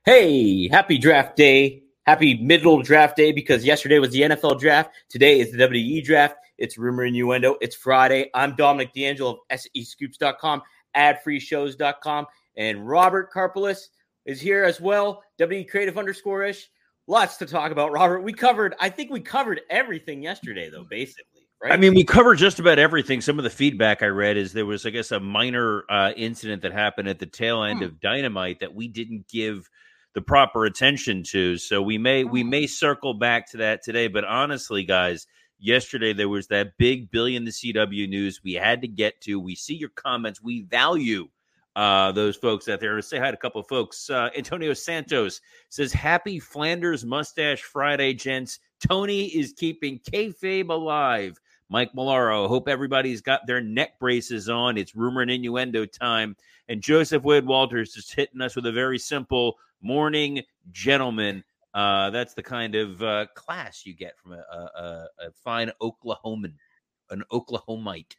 Hey, happy draft day. Happy middle draft day because yesterday was the NFL draft. Today is the WWE draft. It's Rumor Innuendo. It's Friday. I'm Dominic D'Angelo of SEScoops.com, adfreeshows.com, and Robert Karpelis is here as well, WWE Creative _ish. Lots to talk about, Robert. I think we covered everything yesterday, though, basically, right? I mean, we covered just about everything. Some of the feedback I read is there was, I guess, a minor incident that happened at the tail end of Dynamite that we didn't give the proper attention to. So we may circle back to that today. But honestly, guys, yesterday there was that big Billy in the CW news we had to get to. We see your comments. We value those folks out there. Say hi to a couple of folks. Antonio Santos says, "Happy Flanders Mustache Friday, gents. Tony is keeping kayfabe alive." Mike Malaro, hope everybody's got their neck braces on. It's Rumor and Innuendo time. And Joseph Wade Walters just hitting us with a very simple morning, gentlemen. That's the kind of class you get from a fine Oklahoman, an Oklahomite.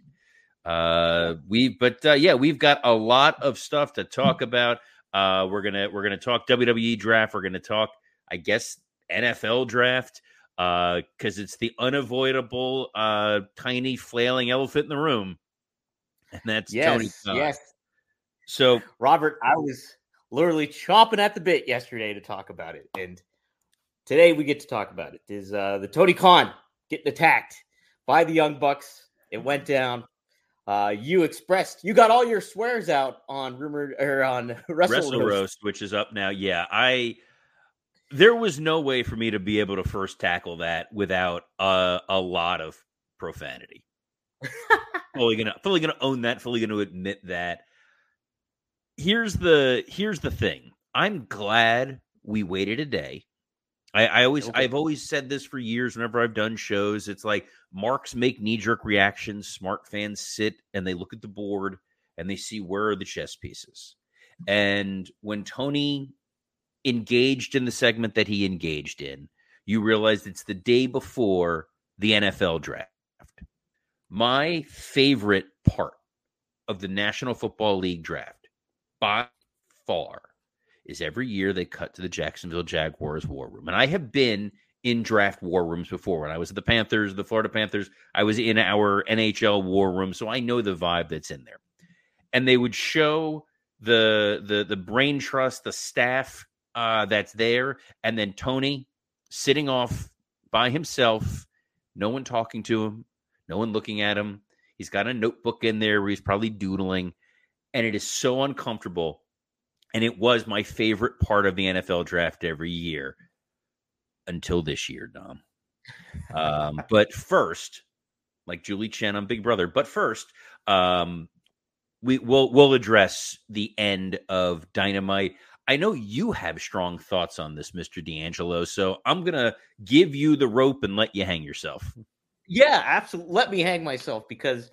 We've got a lot of stuff to talk about. We're gonna talk WWE draft. We're gonna talk, I guess, NFL draft. Because it's the unavoidable tiny flailing elephant in the room, and that's Tony Khan. Yes. So, Robert, I was literally chomping at the bit yesterday to talk about it, and today we get to talk about it. Is the Tony Khan getting attacked by the Young Bucks? It went down. You got all your swears out on Wrestle Roast, which is up now. Yeah, there was no way for me to be able to first tackle that without a lot of profanity. fully gonna own that. Fully gonna admit that. Here's the thing. I'm glad we waited a day. I've always said this for years. Whenever I've done shows, it's like marks make knee-jerk reactions. Smart fans sit and they look at the board and they see where are the chess pieces. And when Tony engaged in the segment that he engaged in, you realize it's the day before the NFL draft. My favorite part of the National Football League draft, by far, is every year they cut to the Jacksonville Jaguars war room. And I have been in draft war rooms before. When I was at the Florida Panthers, I was in our NHL war room, so I know the vibe that's in there. And they would show the brain trust, the staff that's there, and then Tony sitting off by himself, no one talking to him, no one looking at him. He's got a notebook in there where he's probably doodling, and it is so uncomfortable. And it was my favorite part of the NFL draft every year until this year, Dom. But first, like Julie Chen on Big Brother, but first, we'll address the end of Dynamite. I know you have strong thoughts on this, Mr. D'Angelo, so I'm going to give you the rope and let you hang yourself. Yeah, absolutely. Let me hang myself because,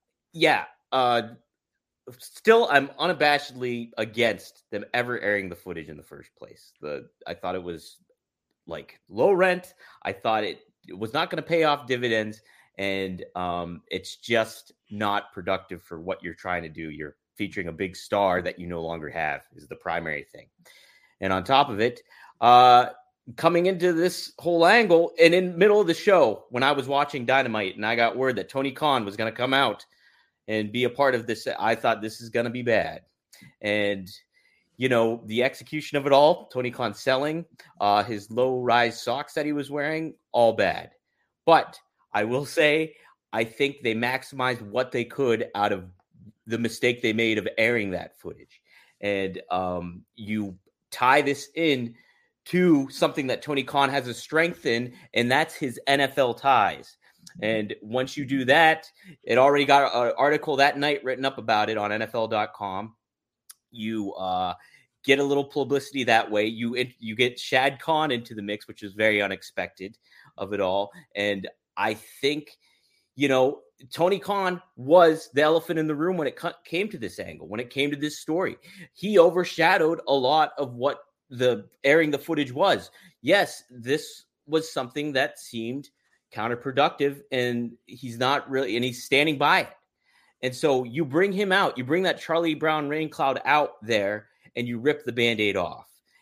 still I'm unabashedly against them ever airing the footage in the first place. I thought it was like low rent. I thought it was not going to pay off dividends, and it's just not productive for what you're trying to do. You're featuring a big star that you no longer have is the primary thing. And on top of it, coming into this whole angle and in the middle of the show, when I was watching Dynamite and I got word that Tony Khan was going to come out and be a part of this, I thought this is going to be bad. And, the execution of it all, Tony Khan selling his low-rise socks that he was wearing, all bad. But I will say, I think they maximized what they could out of the mistake they made of airing that footage. And you tie this in to something that Tony Khan has a strength in, and that's his NFL ties. And once you do that, it already got an article that night written up about it on NFL.com. You get a little publicity that way. You get Shad Khan into the mix, which is very unexpected of it all. And I think, Tony Khan was the elephant in the room when it came to this angle, when it came to this story. He overshadowed a lot of what the airing the footage was. Yes, this was something that seemed counterproductive, and he's not really, and he's standing by it. And so you bring him out, you bring that Charlie Brown rain cloud out there, and you rip the Band-Aid off.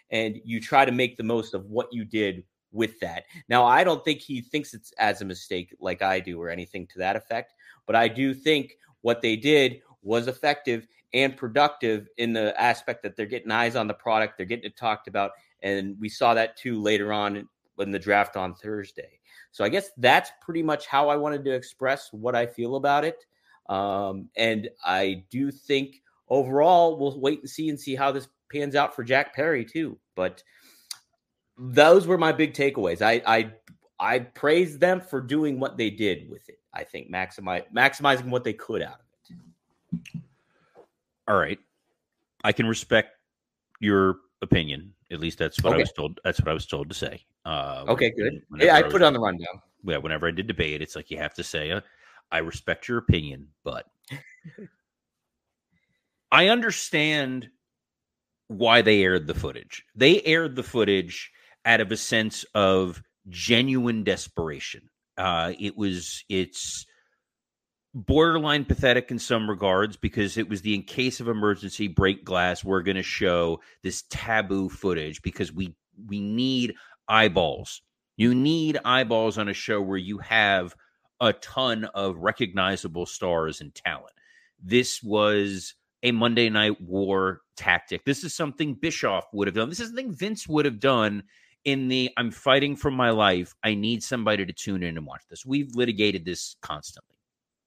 and you try to make the most of what you did with that. Now, I don't think he thinks it's as a mistake like I do or anything to that effect, but I do think what they did was effective and productive in the aspect that they're getting eyes on the product, they're getting it talked about, and we saw that too later on in the draft on Thursday. So I guess that's pretty much how I wanted to express what I feel about it. And I do think overall we'll wait and see how this pans out for Jack Perry too. But those were my big takeaways. I praise them for doing what they did with it. I think maximizing what they could out of it. All right. I can respect your opinion. At least that's what I was told. That's what I was told to say. Okay, good. Yeah, I put it on the rundown. Yeah, whenever I did debate, it's like you have to say, I respect your opinion, but I understand why they aired the footage. They aired the footage out of a sense of genuine desperation. It's borderline pathetic in some regards because it was the in case of emergency break glass, we're going to show this taboo footage because we need eyeballs. You need eyeballs on a show where you have a ton of recognizable stars and talent. This was a Monday Night War tactic. This is something Bischoff would have done. This is something Vince would have done in the I'm fighting for my life. I need somebody to tune in and watch this. We've litigated this constantly.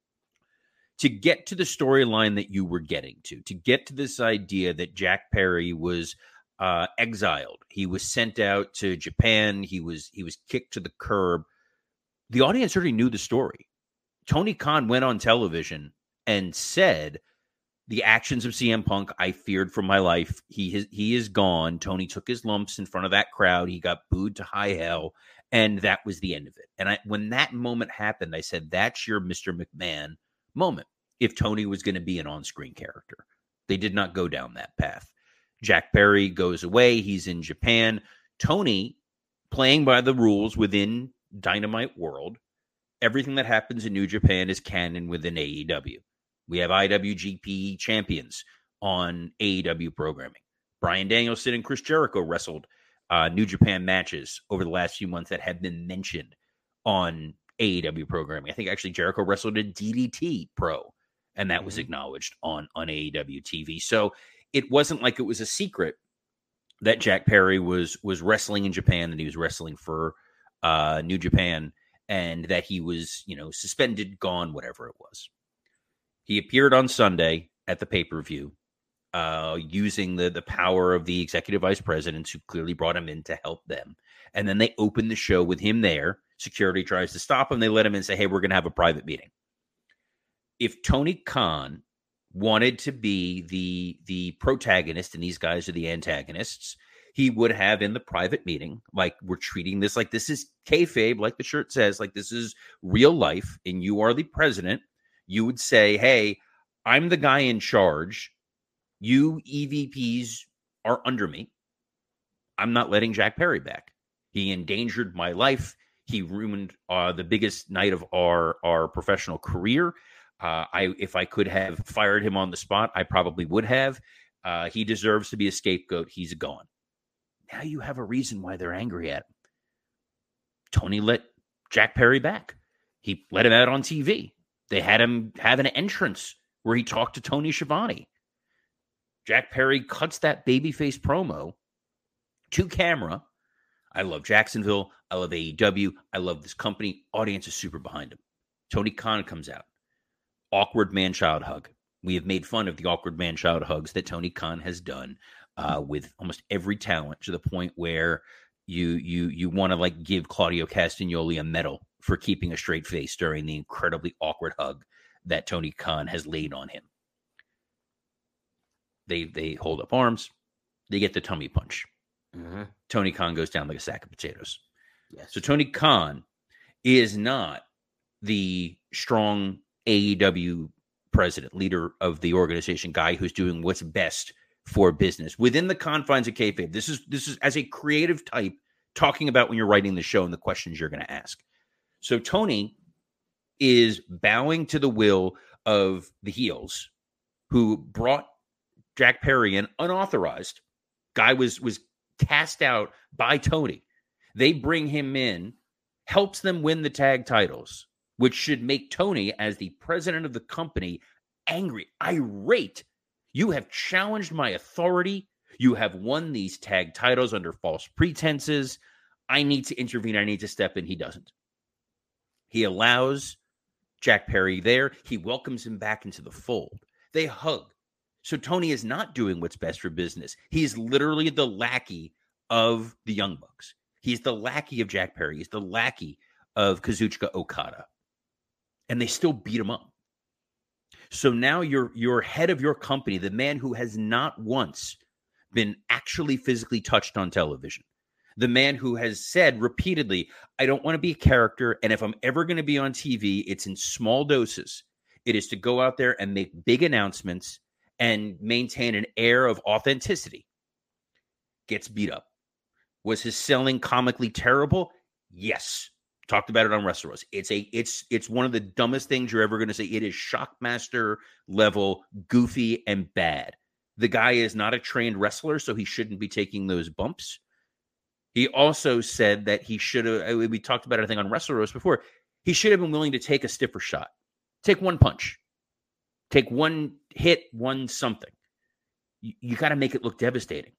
To get to the storyline that you were getting to get to this idea that Jack Perry was exiled. He was sent out to Japan. He was kicked to the curb. The audience already knew the story. Tony Khan went on television and said, the actions of CM Punk, I feared for my life. He is gone. Tony took his lumps in front of that crowd. He got booed to high hell, and that was the end of it. And when that moment happened, I said, that's your Mr. McMahon moment. If Tony was going to be an on-screen character, they did not go down that path. Jack Perry goes away. He's in Japan. Tony playing by the rules within Dynamite World. Everything that happens in New Japan is canon within AEW. We have IWGP champions on AEW programming. Bryan Danielson and Chris Jericho wrestled New Japan matches over the last few months that have been mentioned on AEW programming. I think actually Jericho wrestled a DDT Pro, and that was acknowledged on AEW TV. So it wasn't like it was a secret that Jack Perry was wrestling in Japan, that he was wrestling for New Japan, and that he was, suspended, gone, whatever it was. He appeared on Sunday at the pay-per-view using the power of the executive vice presidents who clearly brought him in to help them. And then they opened the show with him there. Security tries to stop him. They let him in and say, hey, we're going to have a private meeting. If Tony Khan wanted to be the protagonist and these guys are the antagonists, he would have in the private meeting, like, we're treating this like this is kayfabe, like the shirt says, like this is real life, and you are the president. You would say, hey, I'm the guy in charge. You EVPs are under me. I'm not letting Jack Perry back. He endangered my life. He ruined the biggest night of our professional career. If I could have fired him on the spot, I probably would have. He deserves to be a scapegoat. He's gone. Now you have a reason why they're angry at him. Tony let Jack Perry back. He let him out on TV. They had him have an entrance where he talked to Tony Schiavone. Jack Perry cuts that babyface promo to camera. I love Jacksonville. I love AEW. I love this company. Audience is super behind him. Tony Khan comes out. Awkward man-child hug. We have made fun of the awkward man-child hugs that Tony Khan has done with almost every talent, to the point where you want to like give Claudio Castagnoli a medal for keeping a straight face during the incredibly awkward hug that Tony Khan has laid on him. They hold up arms. They get the tummy punch. Mm-hmm. Tony Khan goes down like a sack of potatoes. Yes. So Tony Khan is not the strong AEW president, leader of the organization, guy who's doing what's best for business within the confines of kayfabe. This is as a creative type talking about when you're writing the show and the questions you're going to ask. So Tony is bowing to the will of the heels who brought Jack Perry in unauthorized. Guy was cast out by Tony. They bring him in, helps them win the tag titles, which should make Tony, as the president of the company, angry, irate. You have challenged my authority. You have won these tag titles under false pretenses. I need to intervene. I need to step in. He doesn't. He allows Jack Perry there. He welcomes him back into the fold. They hug. So Tony is not doing what's best for business. He's literally the lackey of the Young Bucks. He's the lackey of Jack Perry. He's the lackey of Kazuchika Okada. And they still beat him up. So now you're head of your company, the man who has not once been actually physically touched on television, the man who has said repeatedly, I don't want to be a character, and if I'm ever going to be on TV, it's in small doses. It is to go out there and make big announcements and maintain an air of authenticity. Gets beat up. Was his selling comically terrible? Yes. Talked about it on WrestleRoast. It's one of the dumbest things you're ever going to say. It is Shockmaster level, goofy and bad. The guy is not a trained wrestler, so he shouldn't be taking those bumps. He also said that he should have, we talked about it, I think, on WrestleRoast before, he should have been willing to take a stiffer shot. Take one punch. Take one hit, one something. You got to make it look devastating.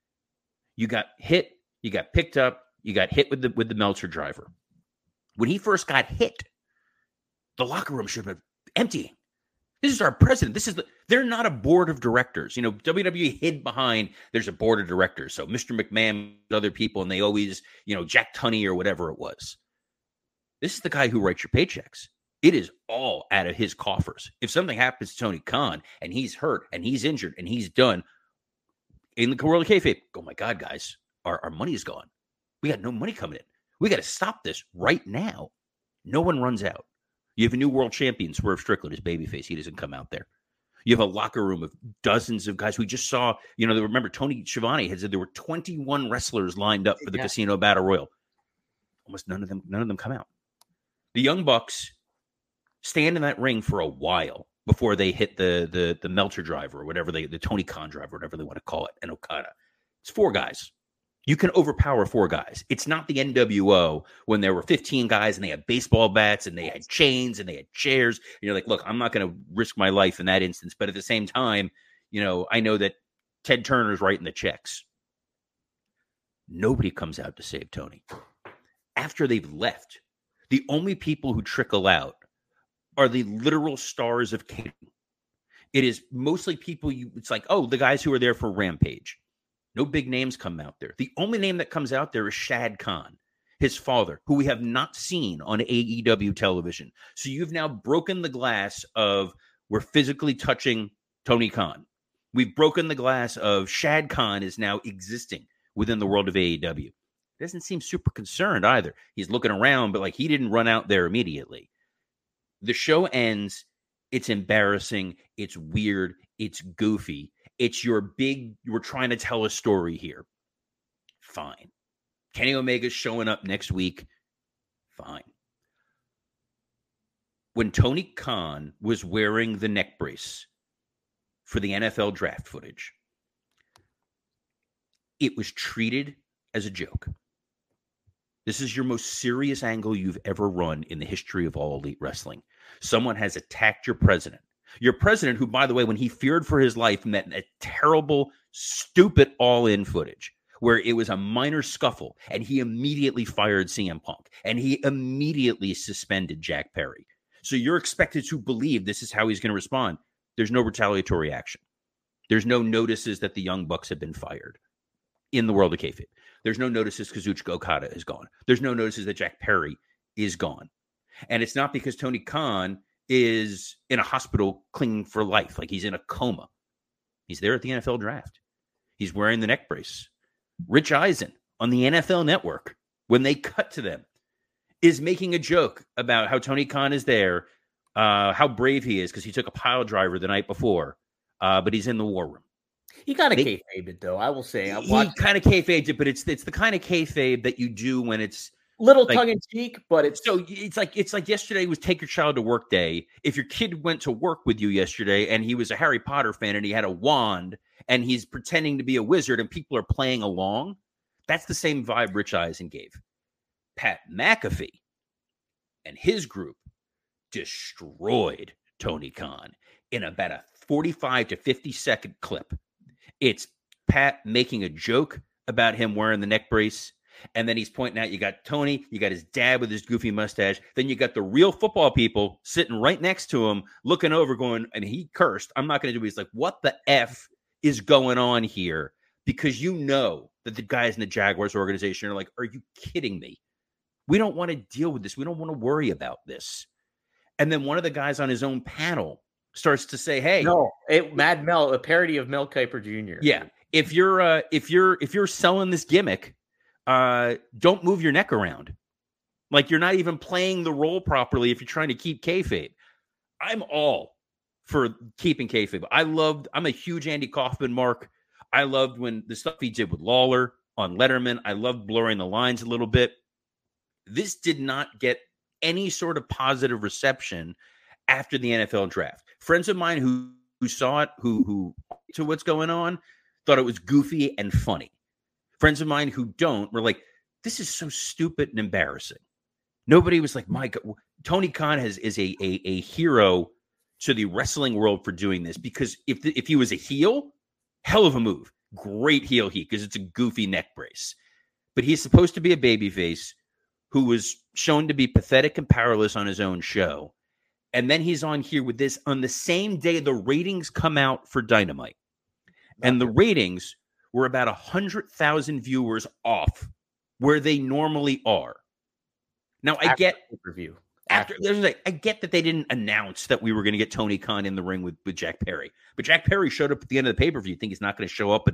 You got hit, you got picked up, you got hit with the Meltzer driver. When he first got hit, the locker room should have been emptying. This is our president. They're not a board of directors. You know, WWE hid behind, there's a board of directors. So Mr. McMahon, other people, and they always, Jack Tunney or whatever it was. This is the guy who writes your paychecks. It is all out of his coffers. If something happens to Tony Khan and he's hurt and he's injured and he's done, in the world of kayfabe, oh my God, guys, our money is gone. We got no money coming in. We got to stop this right now. No one runs out. You have a new world champion, Swerve Strickland, his babyface. He doesn't come out there. You have a locker room of dozens of guys. We just saw, remember Tony Schiavone had said there were 21 wrestlers lined up for the Casino Battle Royal. Almost none of them come out. The Young Bucks stand in that ring for a while before they hit the Meltzer driver or whatever the Tony Khan driver, whatever they want to call it, and Okada. It's 4 guys. You can overpower 4 guys. It's not the NWO when there were 15 guys and they had baseball bats and they had chains and they had chairs. And you're like, look, I'm not going to risk my life in that instance. But at the same time, I know that Ted Turner's writing the checks. Nobody comes out to save Tony. After they've left, the only people who trickle out are the literal stars of King. It is mostly people it's like, oh, the guys who are there for Rampage. No big names come out there. The only name that comes out there is Shad Khan, his father, who we have not seen on AEW television. So you've now broken the glass of we're physically touching Tony Khan. We've broken the glass of Shad Khan is now existing within the world of AEW. Doesn't seem super concerned either. He's looking around, but he didn't run out there immediately. The show ends. It's embarrassing. It's weird. It's goofy. It's we're trying to tell a story here. Fine. Kenny Omega's showing up next week. Fine. When Tony Khan was wearing the neck brace for the NFL draft footage, it was treated as a joke. This is your most serious angle you've ever run in the history of all elite wrestling. Someone has attacked your president. Your president, who, by the way, when he feared for his life, met a terrible, stupid all-in footage where it was a minor scuffle, and he immediately fired CM Punk, and he immediately suspended Jack Perry. So you're expected to believe this is how he's going to respond. There's no retaliatory action. There's no notices that the Young Bucks have been fired in the world of kayfabe. There's no notices Kazuchika Okada is gone. There's no notices that Jack Perry is gone. And it's not because Tony Khan is in a hospital clinging for life, like he's in a coma. He's there at the NFL draft. He's wearing the neck brace. Rich Eisen on the NFL Network, when they cut to them, is making a joke about how Tony Khan is there, how brave he is because he took a pile driver the night before, but he's in the war room. He kind of kayfabed it, though, I will say. He kind of kayfabed it, but it's the kind of kayfabe that you do when it's little tongue-in-cheek, but it's like yesterday was Take Your Child to Work Day. If your kid went to work with you yesterday and he was a Harry Potter fan and he had a wand and he's pretending to be a wizard and people are playing along, That's the same vibe Rich Eisen gave. Pat McAfee and his group destroyed Tony Khan in about a 45 to 50-second clip. It's Pat making a joke about him wearing the neck brace. And then he's pointing out, you got Tony, you got his dad with his goofy mustache. Then you got the real football people sitting right next to him, looking over, going, and he cursed. I'm not going to do it. He's like, what the F is going on here? Because you know that the guys in the Jaguars organization are like, are you kidding me? We don't want to deal with this. We don't want to worry about this. And then one of the guys on his own panel starts to say, hey. No, Mad Mel, a parody of Mel Kiper Jr. Yeah. If you're selling this gimmick, don't move your neck around. Like you're not even playing the role properly if you're trying to keep kayfabe. I'm all for keeping kayfabe. I'm a huge Andy Kaufman mark. I loved when the stuff he did with Lawler on Letterman. I loved blurring the lines a little bit. This did not get any sort of positive reception after the NFL draft. Friends of mine who saw it, who to what's going on, thought it was goofy and funny. Friends of mine who don't were like, this is so stupid and embarrassing. Nobody was like, my God, Tony Khan is a hero to the wrestling world for doing this, because if he was a heel, hell of a move. Great heel heat, because it's a goofy neck brace. But he's supposed to be a babyface who was shown to be pathetic and powerless on his own show. And then he's on here with this on the same day the ratings come out for Dynamite. And the ratings were about 100,000 viewers off where they normally are. Now, I get pay-per-view. I get that they didn't announce that we were going to get Tony Khan in the ring with Jack Perry. But Jack Perry showed up at the end of the pay-per-view. You think he's not going to show up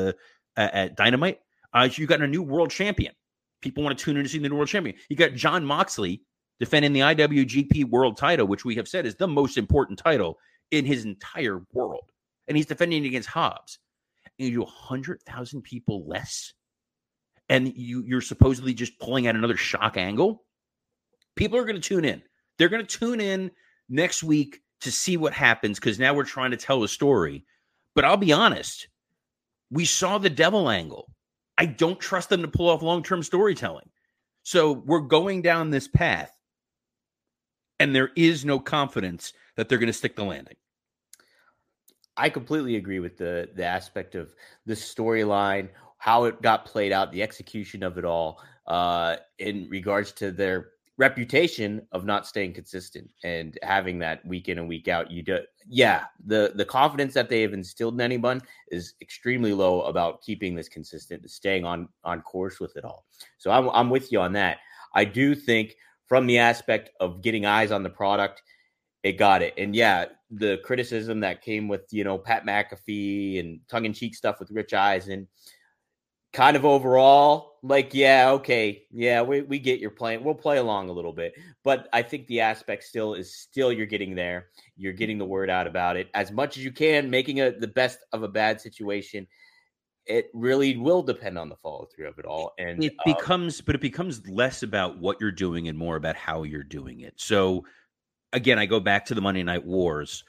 at Dynamite? You got a new world champion. People want to tune in to see the new world champion. You got Jon Moxley defending the IWGP World title, which we have said is the most important title in his entire world. And he's defending against Hobbs. And you do 100,000 people less, and you're supposedly just pulling out another shock angle. People are going to tune in. They're going to tune in next week to see what happens, because now we're trying to tell a story. But I'll be honest, we saw the devil angle. I don't trust them to pull off long-term storytelling. So we're going down this path, and there is no confidence that they're going to stick the landing. I completely agree with the aspect of the storyline, how it got played out, the execution of it all, in regards to their reputation of not staying consistent and having that week in and week out. The confidence that they have instilled in anyone is extremely low about keeping this consistent, staying on course with it all. So I'm with you on that. I do think from the aspect of getting eyes on the product, it got it. And yeah, the criticism that came with, Pat McAfee and tongue-in-cheek stuff with Rich Eisen, kind of overall, like, yeah, okay. Yeah, we get your plan. We'll play along a little bit. But I think the aspect still you're getting there. You're getting the word out about it as much as you can, making the best of a bad situation. It really will depend on the follow-through of it all. And it becomes less about what you're doing and more about how you're doing it. So again, I go back to the Monday Night Wars.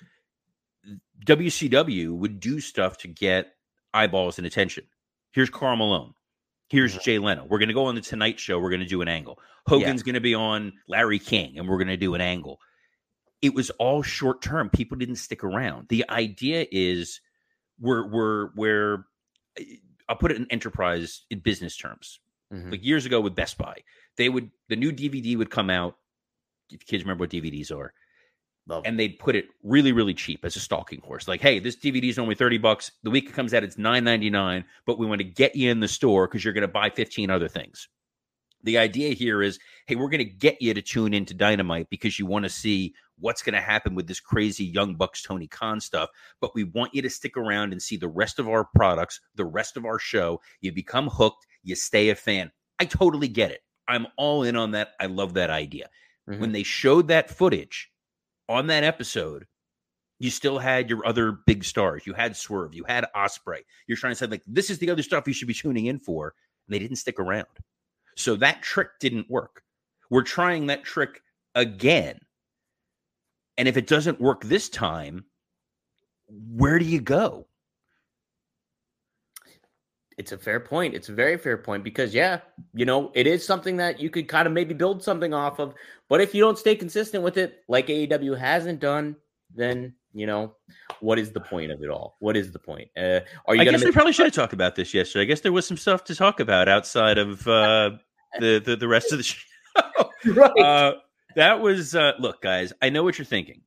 WCW would do stuff to get eyeballs and attention. Here's Karl Malone. Here's Jay Leno. We're going to go on the Tonight Show. We're going to do an angle. Hogan's going to be on Larry King, and we're going to do an angle. It was all short term. People didn't stick around. The idea is we're I'll put it in enterprise in business terms. Mm-hmm. Like years ago with Best Buy, the new DVD would come out. If kids remember what DVDs are. And they'd put it really, really cheap as a stalking horse. Like, hey, this DVD is only $30. The week it comes out, it's $9.99, but we want to get you in the store because you're going to buy 15 other things. The idea here is, hey, we're going to get you to tune into Dynamite because you want to see what's going to happen with this crazy Young Bucks Tony Khan stuff. But we want you to stick around and see the rest of our products, the rest of our show. You become hooked. You stay a fan. I totally get it. I'm all in on that. I love that idea. Mm-hmm. When they showed that footage on that episode, you still had your other big stars. You had Swerve. You had Ospreay. You're trying to say, like, this is the other stuff you should be tuning in for. And they didn't stick around. So that trick didn't work. We're trying that trick again. And if it doesn't work this time, where do you go? It's a fair point. It's a very fair point because, yeah, it is something that you could kind of maybe build something off of. But if you don't stay consistent with it, like AEW hasn't done, then, what is the point of it all? What is the point? Are you? I guess we probably should have talked about this yesterday. I guess there was some stuff to talk about outside of the rest of the show. Right. That was look, guys. I know what you're thinking.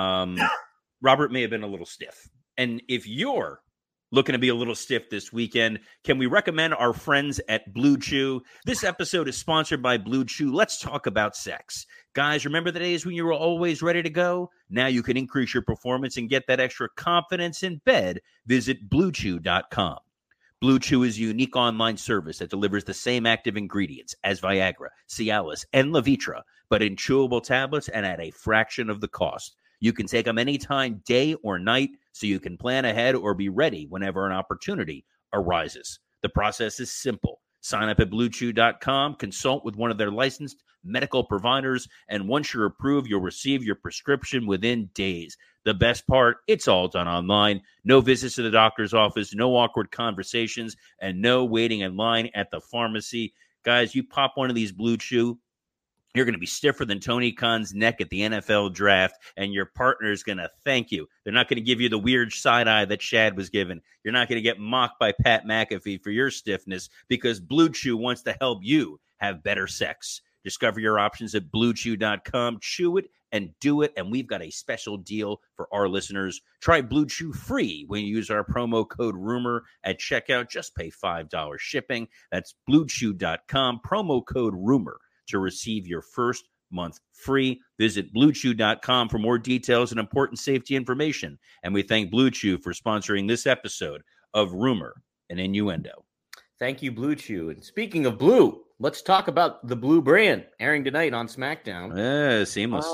Robert may have been a little stiff, and if you're looking to be a little stiff this weekend, can we recommend our friends at Blue Chew? This episode is sponsored by Blue Chew. Let's talk about sex. Guys, remember the days when you were always ready to go? Now you can increase your performance and get that extra confidence in bed. Visit BlueChew.com. Blue Chew is a unique online service that delivers the same active ingredients as Viagra, Cialis, and Levitra, but in chewable tablets and at a fraction of the cost. You can take them anytime, day or night, so you can plan ahead or be ready whenever an opportunity arises. The process is simple. Sign up at BlueChew.com, consult with one of their licensed medical providers, and once you're approved, you'll receive your prescription within days. The best part, it's all done online. No visits to the doctor's office, no awkward conversations, and no waiting in line at the pharmacy. Guys, you pop one of these Blue Chew, you're going to be stiffer than Tony Khan's neck at the NFL draft, and your partner is going to thank you. They're not going to give you the weird side eye that Shad was given. You're not going to get mocked by Pat McAfee for your stiffness because Blue Chew wants to help you have better sex. Discover your options at BlueChew.com. Chew it and do it, and we've got a special deal for our listeners. Try Blue Chew free when you use our promo code RUMOR at checkout. Just pay $5 shipping. That's BlueChew.com, promo code RUMOR. To receive your first month free. Visit BlueChew.com for more details and important safety information. And we thank Blue Chew for sponsoring this episode of Rumor and Innuendo. Thank you, Blue Chew. And speaking of blue, let's talk about the Blue brand airing tonight on SmackDown. Seamless.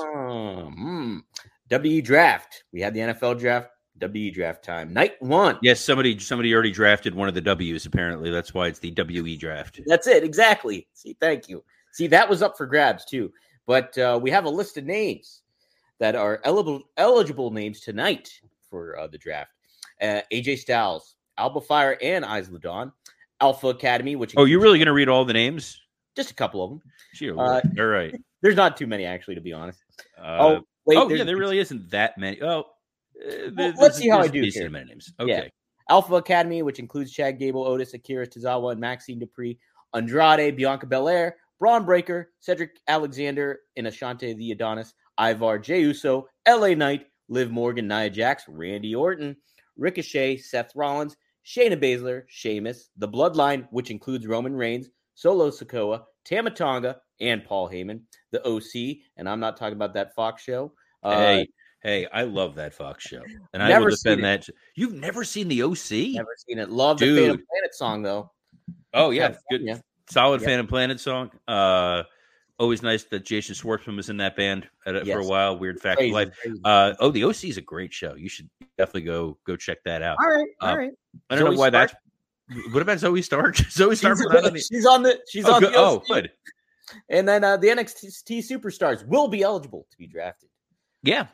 WE Draft. We had the NFL draft. WE Draft time. Night 1. Yes, somebody already drafted one of the W's, apparently. That's why it's the WE Draft. That's it. Exactly. See, thank you. See, that was up for grabs, too. But we have a list of names that are eligible names tonight for the draft. AJ Styles, Alba Fire, and Isla Dawn. Alpha Academy, which... Oh, you're really going to read all the names? Just a couple of them. Sure. All right. There's not too many, actually, to be honest. There really isn't that many. Let's see how I do here. Many names. Okay. Yeah. Alpha Academy, which includes Chad Gable, Otis, Akira Tozawa, and Maxine Dupree. Andrade, Bianca Belair, Braun Breaker, Cedric Alexander, and Ashante the Adonis, Ivar, Jey Uso, LA Knight, Liv Morgan, Nia Jax, Randy Orton, Ricochet, Seth Rollins, Shayna Baszler, Sheamus, The Bloodline, which includes Roman Reigns, Solo Sikoa, Tama Tonga, and Paul Heyman, the OC, and I'm not talking about that Fox show. Hey, I love that Fox show, and I will defend that. You've never seen the OC? Never seen it. Love the Phantom Planet song, though. Oh, yeah. Good. Yeah. Solid Phantom Planet song. Always nice that Jason Schwartzman was in that band for a while. Weird fact of life. The OC is a great show. You should definitely go check that out. All right. I don't know why that's. What about Zoe Stark? Zoe Stark. She's on the. Oh, good. And then the NXT superstars will be eligible to be drafted. Yeah.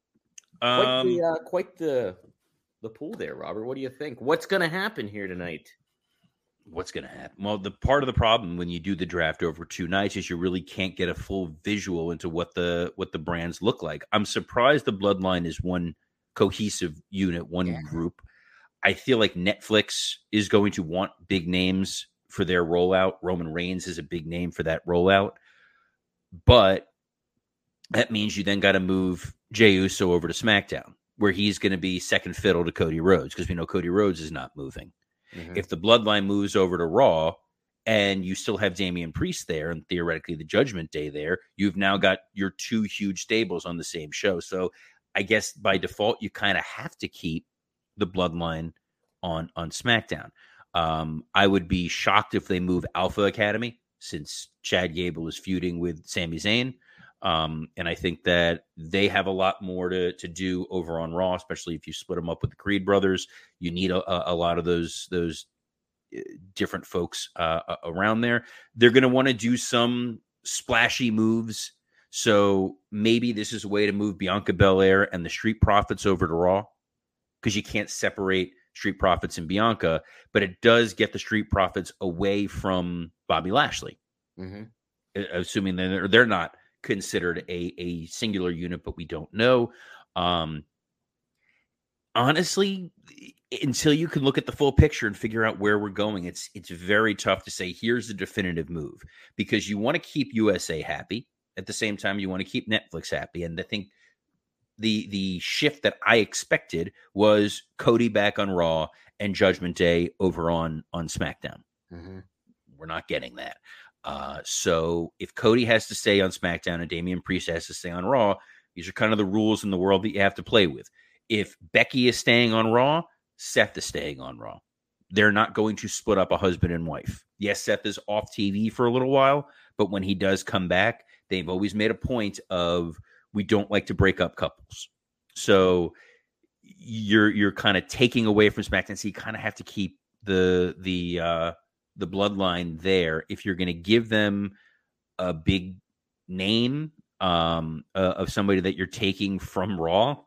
Quite the pool there, Robert. What do you think? What's going to happen here tonight? What's going to happen? Well, the part of the problem when you do the draft over 2 nights is you really can't get a full visual into what the brands look like. I'm surprised the Bloodline is one cohesive unit, one group. I feel like Netflix is going to want big names for their rollout. Roman Reigns is a big name for that rollout. But that means you then got to move Jey Uso over to SmackDown, where he's going to be second fiddle to Cody Rhodes, because we know Cody Rhodes is not moving. Mm-hmm. If the Bloodline moves over to Raw and you still have Damian Priest there and theoretically the Judgment Day there, you've now got your 2 huge stables on the same show. So I guess by default, you kind of have to keep the Bloodline on SmackDown. I would be shocked if they move Alpha Academy, since Chad Gable is feuding with Sami Zayn. And I think that they have a lot more to do over on Raw, especially if you split them up with the Creed brothers. You need a lot of those different folks around there. They're going to want to do some splashy moves. So maybe this is a way to move Bianca Belair and the Street Profits over to Raw, because you can't separate Street Profits and Bianca, but it does get the Street Profits away from Bobby Lashley, assuming that they're not considered a singular unit, but we don't know. Honestly, until you can look at the full picture and figure out where we're going, it's very tough to say here's the definitive move, because you want to keep USA happy. At the same time, you want to keep Netflix happy. And I think the shift that I expected was Cody back on Raw and Judgment Day over on SmackDown. We're not getting that. So if Cody has to stay on SmackDown and Damian Priest has to stay on Raw, these are kind of the rules in the world that you have to play with. If Becky is staying on Raw, Seth is staying on Raw. They're not going to split up a husband and wife. Yes, Seth is off TV for a little while, but when he does come back, they've always made a point of, we don't like to break up couples. So you're kind of taking away from SmackDown. So you kind of have to keep the bloodline there. If you're going to give them a big name of somebody that you're taking from Raw,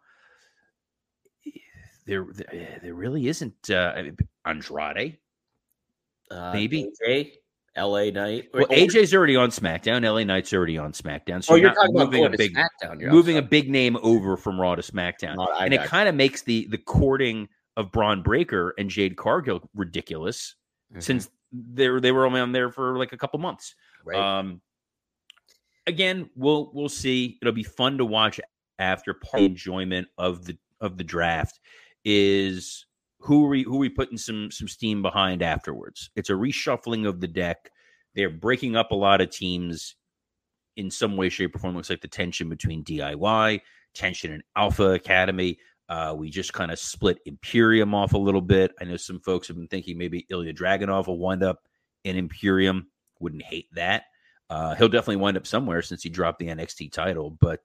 there really isn't. Andrade, maybe AJ, LA Knight. Well, AJ's already on SmackDown. LA Knight's already on SmackDown. So you're talking about moving a big name over from Raw to SmackDown, and it kind of makes the courting of Braun Breaker and Jade Cargill ridiculous, since they were only on there for like a couple months. Right. Again, we'll see. It'll be fun to watch after. Part of the enjoyment of the draft is who are we putting some steam behind afterwards. It's a reshuffling of the deck. They're breaking up a lot of teams in some way, shape, or form. Looks like the tension between DIY, tension and Alpha Academy. We just kind of split Imperium off a little bit. I know some folks have been thinking maybe Ilya Dragunov will wind up in Imperium. Wouldn't hate that. He'll definitely wind up somewhere since he dropped the NXT title, but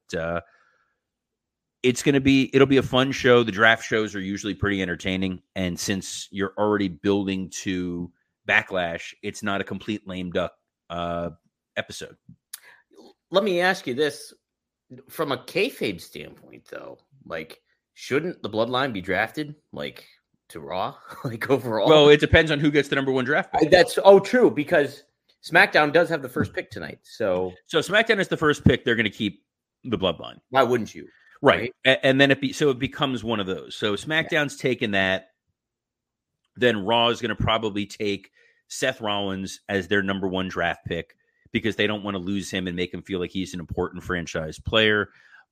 it'll be a fun show. The draft shows are usually pretty entertaining. And since you're already building to Backlash, it's not a complete lame duck episode. Let me ask you this. From a kayfabe standpoint, though, like, shouldn't the Bloodline be drafted, like, to Raw, like, overall? Well, it depends on who gets the number one draft pick. That's true, because SmackDown does have the first pick tonight. So SmackDown is the first pick. They're going to keep the Bloodline. Why wouldn't you? Right. And then it becomes one of those. So SmackDown's taken that. Then Raw is going to probably take Seth Rollins as their number one draft pick, because they don't want to lose him and make him feel like he's an important franchise player.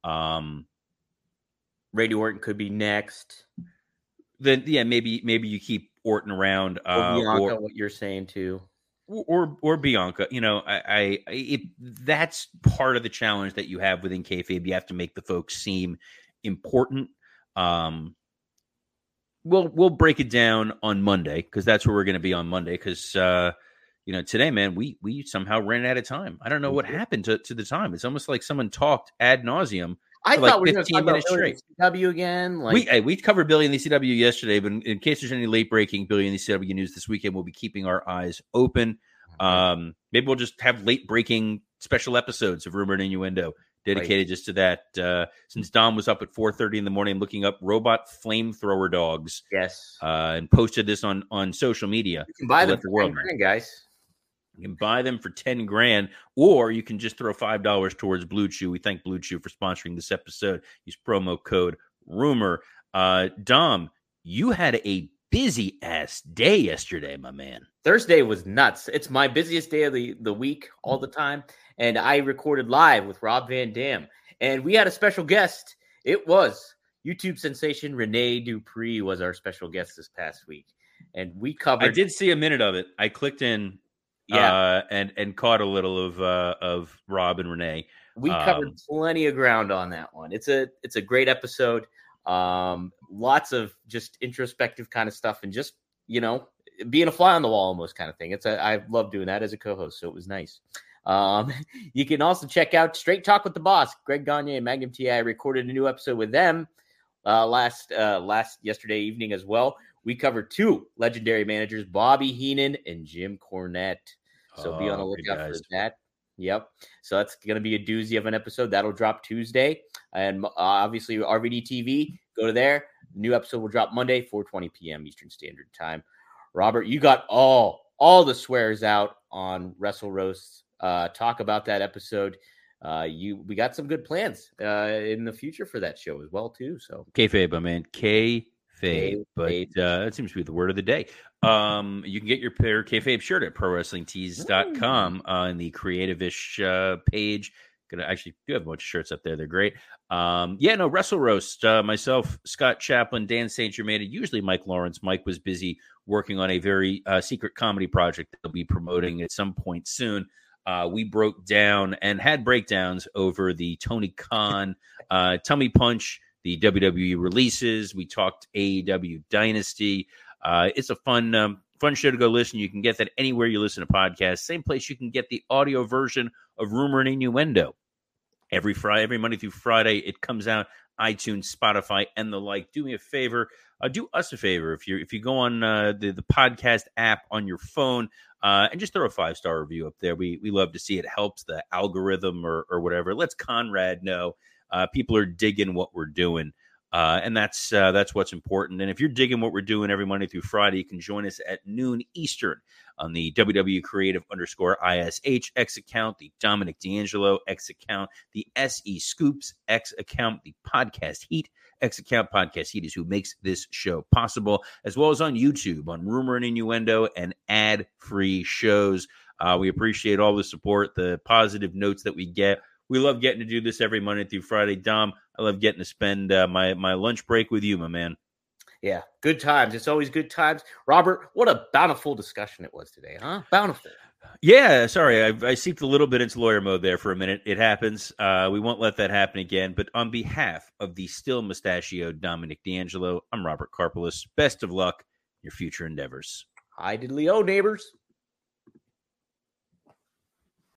Randy Orton could be next. Then, yeah, maybe you keep Orton around. Bianca, what you're saying too. Or Bianca, that's part of the challenge that you have within kayfabe. You have to make the folks seem important. We'll break it down on Monday, because that's where we're going to be on Monday. Because today, man, we somehow ran out of time. I don't know what happened to the time. It's almost like someone talked ad nauseum. I thought we were going to talk about Billy and ECW again. We covered Billy and the ECW yesterday, but in case there's any late breaking Billy and the ECW news this weekend, we'll be keeping our eyes open. Maybe we'll just have late breaking special episodes of Rumor and Innuendo dedicated just to that. Since Dom was up at 4:30 in the morning looking up robot flamethrower dogs, yes, and posted this on social media. You can buy them for $10,000, guys. You can buy them for $10,000, or you can just throw $5 towards Blue Chew. We thank Blue Chew for sponsoring this episode. Use promo code Rumor. Dom, you had a busy ass day yesterday, my man. Thursday was nuts. It's my busiest day of the week all the time. And I recorded live with Rob Van Dam. And we had a special guest. It was YouTube sensation Renee Dupree was our special guest this past week. And we covered. I did see a minute of it. I clicked in and caught a little of Rob and Renee. We covered plenty of ground on that one. It's a great episode. Lots of just introspective kind of stuff, and just being a fly on the wall almost kind of thing. I love doing that as a co-host, so it was nice. You can also check out Straight Talk with the Boss. Greg Gagne and Magnum TI recorded a new episode with them yesterday evening as well. We covered two legendary managers, Bobby Heenan and Jim Cornette. So be on the lookout for that. Yep. So that's going to be a doozy of an episode. That'll drop Tuesday. And obviously, RVD TV, go to there. The new episode will drop Monday, 4:20 p.m. Eastern Standard Time. Robert, you got all the swears out on Wrestle Roast. Talk about that episode. We got some good plans in the future for that show as well, too. So Kayfabe, my man. Kayfabe. But that seems to be the word of the day. You can get your pair Kayfabe shirt at ProWrestlingTees.com in the Creative-ish page. Gonna actually do have a bunch of shirts up there. They're great. Wrestle Roast. Myself, Scott Chaplin, Dan St. Germain, and usually Mike Lawrence. Mike was busy working on a very secret comedy project that he'll be promoting at some point soon. We broke down and had breakdowns over the Tony Khan Tummy Punch, the WWE releases. We talked AEW Dynasty. It's a fun show to go listen. You can get that anywhere you listen to podcasts. Same place you can get the audio version of Rumor and Innuendo. Every Monday through Friday, it comes out iTunes, Spotify, and the like. Do me a favor. Do us a favor. If you go on the podcast app on your phone and just throw a 5-star review up there. We love to see it. Helps the algorithm or whatever. Let's Conrad know people are digging what we're doing. And that's what's important. And if you're digging what we're doing every Monday through Friday, you can join us at noon Eastern on the WW Creative _ISH X account, the Dominic D'Angelo X account, the SE Scoops X account, the Podcast Heat X account. Podcast Heat is who makes this show possible, as well as on YouTube on Rumor and Innuendo and ad-free shows. We appreciate all the support, the positive notes that we get. We love getting to do this every Monday through Friday. Dom, I love getting to spend my lunch break with you, my man. Yeah, good times. It's always good times. Robert, what a bountiful discussion it was today, huh? Bountiful. Yeah, sorry. I seeped a little bit into lawyer mode there for a minute. It happens. We won't let that happen again. But on behalf of the still mustachioed Dominic D'Angelo, I'm Robert Karpelis. Best of luck in your future endeavors. Hi, diddly-o, neighbors.